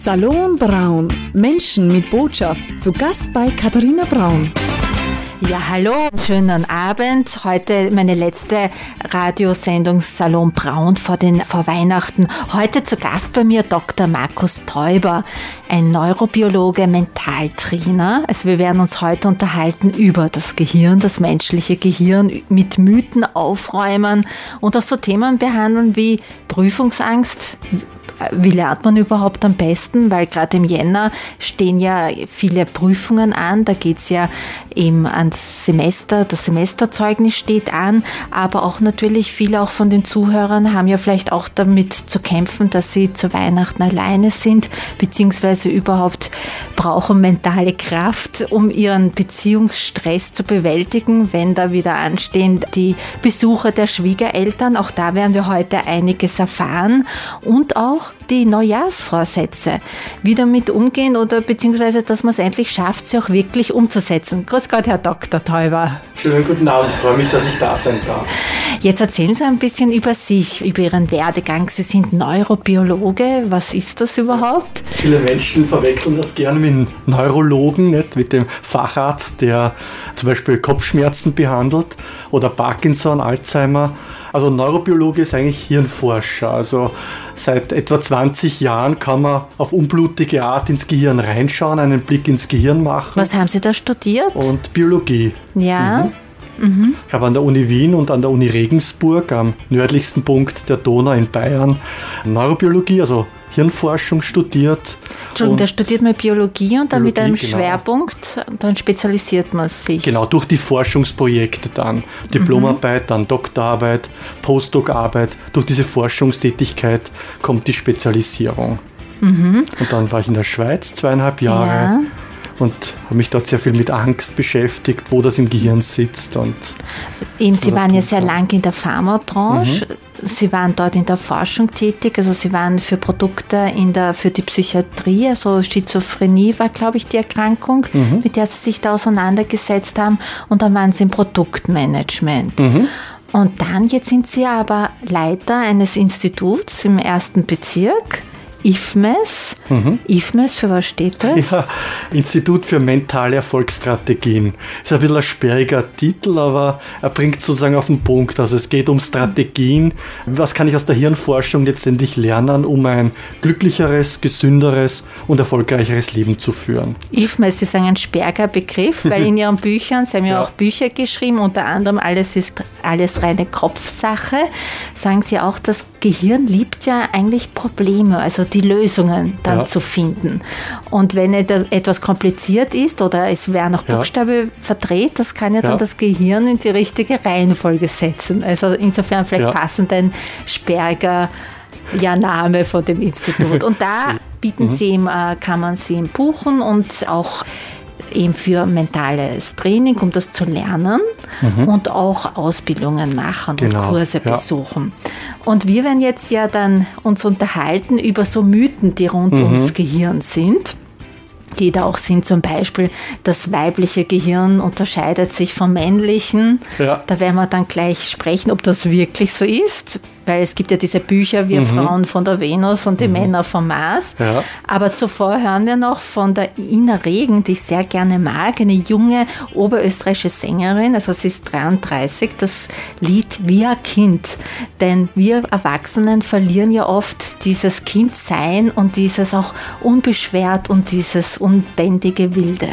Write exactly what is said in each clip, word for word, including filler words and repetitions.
Salon Braun. Menschen mit Botschaft. Zu Gast bei Katharina Braun. Ja, hallo, schönen Abend. Heute meine letzte Radiosendung Salon Braun vor, den, vor Weihnachten. Heute zu Gast bei mir Doktor Markus Täuber, ein Neurobiologe, Mentaltrainer. Also wir werden uns heute unterhalten über das Gehirn, das menschliche Gehirn, mit Mythen aufräumen und auch so Themen behandeln wie Prüfungsangst. Wie lernt man überhaupt am besten? Weil gerade im Jänner stehen ja viele Prüfungen an. Da geht es ja eben ans Semester. Das Semesterzeugnis steht an. Aber auch natürlich viele auch von den Zuhörern haben ja vielleicht auch damit zu kämpfen, dass sie zu Weihnachten alleine sind, beziehungsweise überhaupt brauchen mentale Kraft, um ihren Beziehungsstress zu bewältigen, wenn da wieder anstehen die Besuche der Schwiegereltern. Auch da werden wir heute einiges erfahren. Und auch die Neujahrsvorsätze, wie damit umgehen oder beziehungsweise, dass man es endlich schafft, sie auch wirklich umzusetzen. Grüß Gott, Herr Doktor Täuber. Schönen guten Abend, ich freue mich, dass ich da sein darf. Jetzt erzählen Sie ein bisschen über sich, über Ihren Werdegang. Sie sind Neurobiologe. Was ist das überhaupt? Viele Menschen verwechseln das gerne mit einem Neurologen, nicht? Mit dem Facharzt, der zum Beispiel Kopfschmerzen behandelt oder Parkinson, Alzheimer. Also Neurobiologe ist eigentlich Hirnforscher. Also seit etwa zwanzig Jahren kann man auf unblutige Art ins Gehirn reinschauen, einen Blick ins Gehirn machen. Was haben Sie da studiert? Und Biologie. Ja. Mhm. Mhm. Ich habe an der Uni Wien und an der Uni Regensburg, am nördlichsten Punkt der Donau in Bayern, Neurobiologie, also Hirnforschung studiert. Entschuldigung, da studiert man Biologie und dann Biologie, mit einem genau. Schwerpunkt, dann spezialisiert man sich. Genau, durch die Forschungsprojekte dann. Diplomarbeit, mhm. dann Doktorarbeit, Postdoc-Arbeit. Durch diese Forschungstätigkeit kommt die Spezialisierung. Mhm. Und dann war ich in der Schweiz zweieinhalb Jahre. Ja. Und habe mich dort sehr viel mit Angst beschäftigt, wo das im Gehirn sitzt. Und Eben, Sie waren ja sehr lang in der Pharmabranche. Mhm. Sie waren dort in der Forschung tätig. Also Sie waren für Produkte in der, für die Psychiatrie. Also Schizophrenie war, glaube ich, die Erkrankung, mhm. mit der Sie sich da auseinandergesetzt haben. Und dann waren Sie im Produktmanagement. Mhm. Und dann, jetzt sind Sie aber Leiter eines Instituts im ersten Bezirk. I F M E S. Mhm. I F M E S, für was steht das? Ja, Institut für mentale Erfolgsstrategien. Ist ein bisschen ein sperriger Titel, aber er bringt sozusagen auf den Punkt. Also es geht um Strategien. Was kann ich aus der Hirnforschung letztendlich lernen, um ein glücklicheres, gesünderes und erfolgreicheres Leben zu führen? I F M E S ist ein sperriger Begriff, weil in Ihren Büchern, Sie haben ja, ja auch Bücher geschrieben, unter anderem Alles ist alles reine Kopfsache, sagen Sie auch, das Gehirn liebt ja eigentlich Probleme, also die Lösungen dann ja. zu finden. Und wenn etwas kompliziert ist oder es wäre noch Buchstabe ja. verdreht, das kann ja, ja dann das Gehirn in die richtige Reihenfolge setzen. Also insofern vielleicht ja. passend ein sperriger ja, Name von dem Institut. Und da bieten mhm. Sie ihm, kann man sie ihm buchen und auch eben für mentales Training, um das zu lernen mhm. und auch Ausbildungen machen genau. und Kurse ja. besuchen. Und wir werden jetzt ja dann uns unterhalten über so Mythen, die rund mhm. ums Gehirn sind. Die da auch sind, zum Beispiel, das weibliche Gehirn unterscheidet sich vom männlichen. Ja. Da werden wir dann gleich sprechen, ob das wirklich so ist. Weil es gibt ja diese Bücher, wir mhm. Frauen von der Venus und die mhm. Männer vom Mars. Ja. Aber zuvor hören wir noch von der Ina Regen, die ich sehr gerne mag, eine junge oberösterreichische Sängerin, also sie ist dreiunddreißig, das Lied Wie ein Kind. Denn wir Erwachsenen verlieren ja oft dieses Kindsein und dieses auch unbeschwert und dieses unbändige Wilde.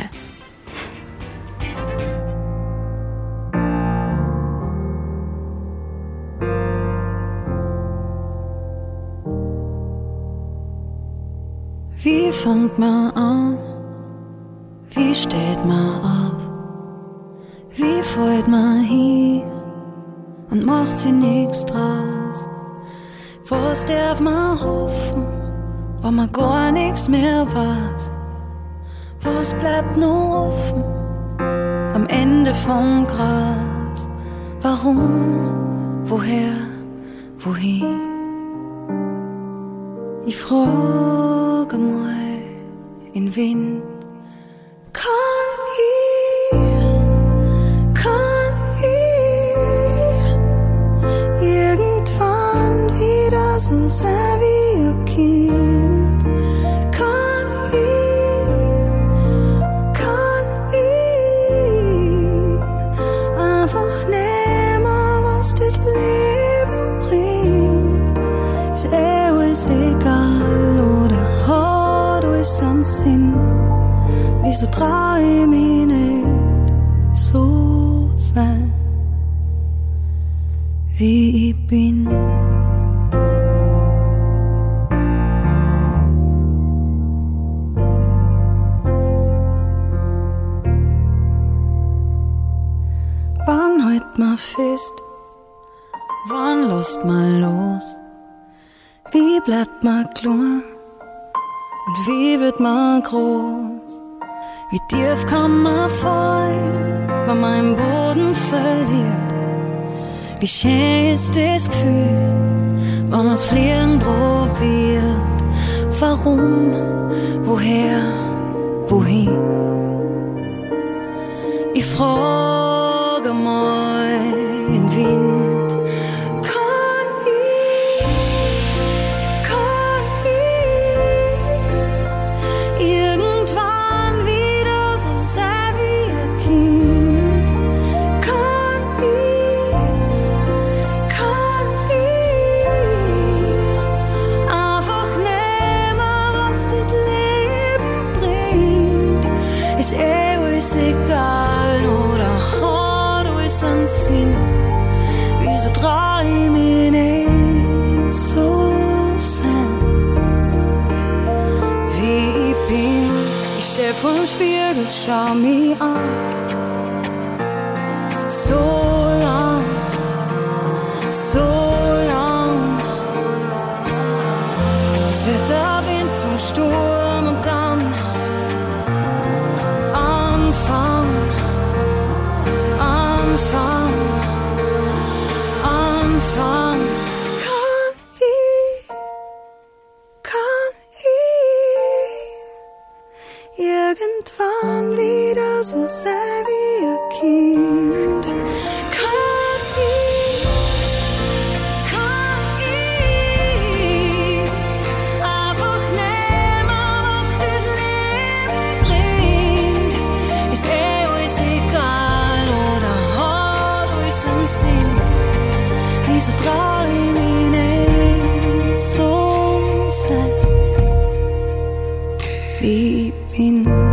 Wie fängt man an? Wie steht man auf? Wie fällt man hin und macht sie nichts draus? Was darf man hoffen, wenn man gar nichts mehr weiß? Was bleibt noch offen am Ende vom Gras? Warum? Woher? Wohin? Ich frage mal in Wind. Kann ich, kann ich irgendwann wieder so sein wie ein Kind? Kann wieso träum ich nicht so sein, wie ich bin. Wann halt ma fest, wann lässt ma los? Wie bleibt ma klein und wie wird ma groß? Wie tief kann ma fallen, wenn man im Boden verliert? Wie schön ist das Gefühl, wenn man's fliegen probiert? Warum, woher, wohin? Ich frage mal den Wind, kann ich, kann ich irgendwann wieder so sein wie ein Kind? Kann ich, kann ich einfach nehmen, was das Leben bringt? Ist eh alles egal oder hat alles einen Sinn? Wieso träum ich nicht so sein, wie ich bin? Ich steh vorm Spiegel, schau mich an. So lang, so lang. Es wird der Wind zum Sturm und dann Anfang, Anfang, Anfang. Kann ich, kann ich irgendwann wieder so sein wie ein Kind? Kann ich, kann ich einfach nehmen, was das Leben bringt? Ist eh alles egal oder hat alles einen Sinn? Wieso träum ich nicht so sein, wie ich bin?